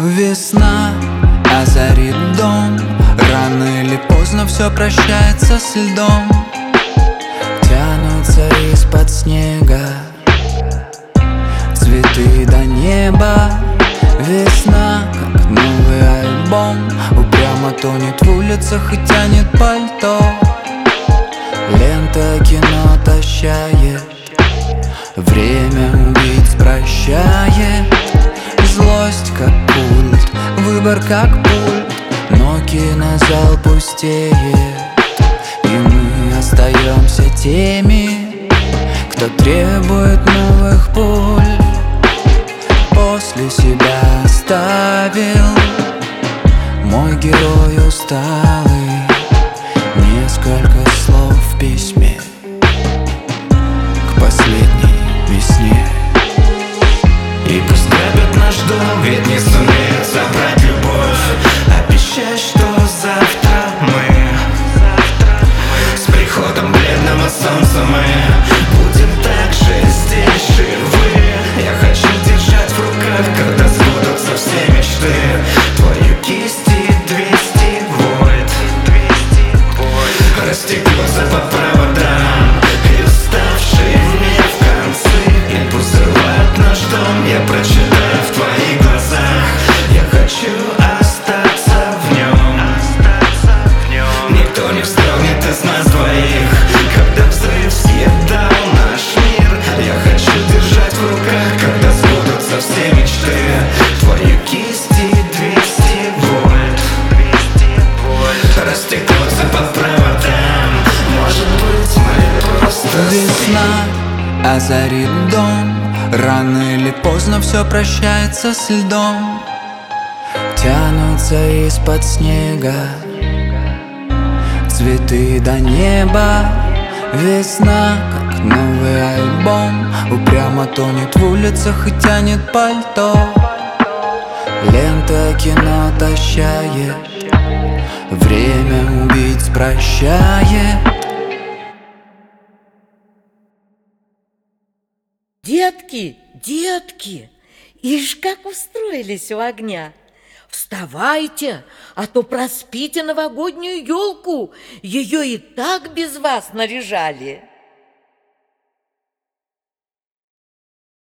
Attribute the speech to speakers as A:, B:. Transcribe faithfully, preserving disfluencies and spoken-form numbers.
A: Весна озарит дом, рано или поздно все прощается с льдом. Тянутся из-под снега цветы до неба. Весна, как новый альбом, упрямо тонет в улицах и тянет пальто. Лента кино тащает, время убить прощает. Злость как пульт, выбор как пульт, но кинозал пустеет. И мы остаемся теми, кто требует новых пуль. После себя оставил мой герой усталый несколько слов в письме к последней весне.
B: И пусть грабят наш дом, ведь не сумеют забрать любовь. Обещай, что завтра мы с приходом бледного солнца мы будем так же здесь живы. Я хочу держать в руках, когда сбудутся все мечты, твою кисть и двести вольт растекутся по проводам, и уставшие не в конце импульс взрывает наш дом. Я прочитаю в твоих глазах, я хочу остаться в нем. Никто не вздрогнет из нас двоих, когда взрыв съедал наш мир. Я хочу держать в руках, когда сбудутся все мечты, твою кисть и двести вольт растекутся по проводам. Может быть, мы просто
A: Весна озарит дом, рано или поздно все прощается с льдом. Тянутся из-под снега цветы до неба. Весна, как новый альбом, упрямо тонет в улицах и тянет пальто. Лента кино тащает, время убить прощает.
C: Детки, детки, ишь как устроились у огня. Вставайте, а то проспите новогоднюю елку. Ее и так без вас наряжали.